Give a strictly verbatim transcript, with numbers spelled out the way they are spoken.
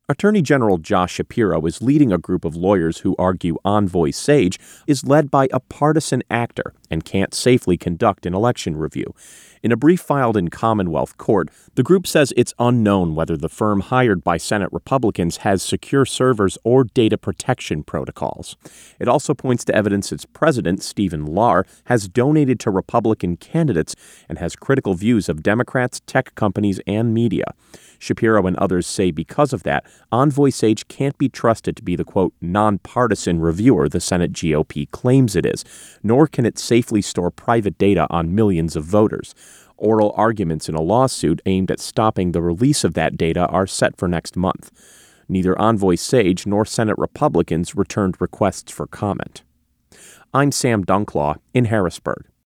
Attorney General Josh Shapiro is leading a group of lawyers who argue Envoy Sage is led by a partisan actor and can't safely conduct an election review. In a brief filed in Commonwealth Court, the group says it's unknown whether the firm hired by Senate Republicans has secure servers or data protection protocols. It also points to evidence its president, Stephen Lahr, has donated to Republican candidates and has critical views of Democrats, tech companies, and media. Shapiro and others say because of that, Envoy Sage can't be trusted to be the, quote, nonpartisan reviewer the Senate G O P claims it is, nor can it safely store private data on millions of voters. Oral arguments in a lawsuit aimed at stopping the release of that data are set for next month. Neither Envoy Sage nor Senate Republicans returned requests for comment. I'm Sam Dunklaw in Harrisburg.